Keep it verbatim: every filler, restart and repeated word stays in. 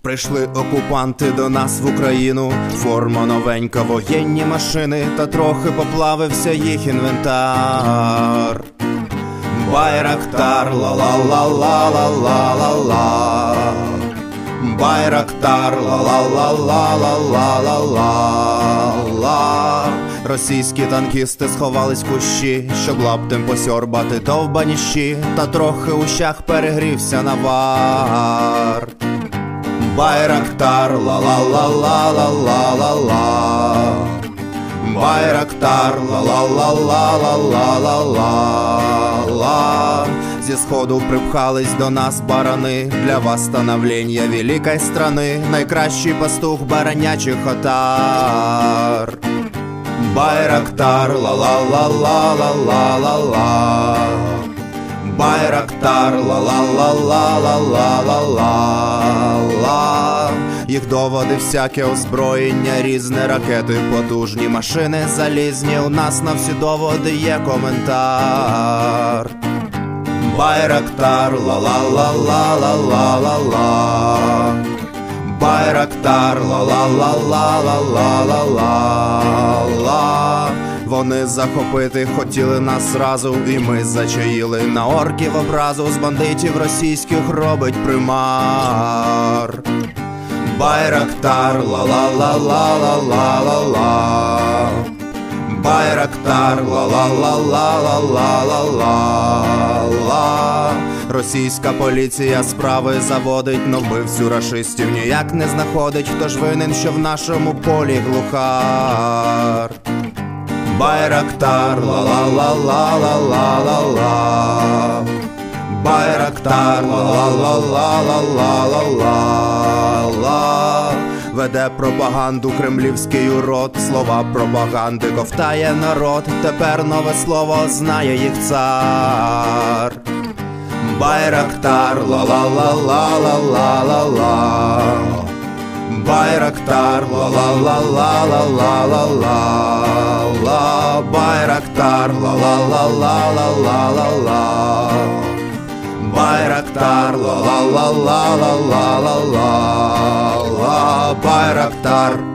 Прийшли окупанти до нас в Україну, форма новенька, воєнні машини, та трохи поплавився їх інвентар. Байрактар, ла-ла-ла-ла-ла-ла-ла-ла. Байрактар, ла-ла-ла-ла-ла-ла-ла. Російські танкісти сховались в кущі, щоб лаптем посьорбати довбані щі, та трохи у щах перегрівся навар. Байрактар, ла-ла-ла-ла-ла-ла-ла-ла. Байрактар, ла-ла-ла-ла-ла-ла-ла. Зі сходу припхались до нас барани, для восстановлення великої страни, найкращий пастух баранячих отар. Байрактар, ла-ла-ла-ла-ла-ла-ла. Байрактар, ла-ла-ла-ла-ла-ла-ла. Їх доводи всяке озброєння різне, ракети, потужні, машини залізні. У нас на всі доводи є коментар. Байрактар, ла-ла-ла-ла-ла-ла-ла. Байрактар, ла-ла-ла-ла-ла-ла-ла. Вони захопити хотіли нас зразу, і ми зачаїли на орків образу. З бандитів російських робить примар. Байрактар, ла-ла-ла-ла-ла-ла-ла. Байрактар, ла-ла-ла-ла-ла-ла-ла. Російська поліція справи заводить, но вбивцю рашистів ніяк не знаходить. Хто ж винен, що в нашому полі глухар? Байрактар, ла-ла-ла-ла-ла-ла-ла. Байрактар, ла-ла-ла-ла-ла-ла-ла. Веде пропаганду кремлівський урод, слова пропаганди ковтає народ. Тепер нове слово знає їх цар. Байрактар, ла-ла-ла-ла-ла-ла-ла. Байрактар, ла-ла-ла-ла-ла-ла-ла. Байрактар, ла-ла-ла-ла-ла-ла-ла. Байрактар, ла-ла-ла-ла-ла-ла-ла-ла. Байрактар.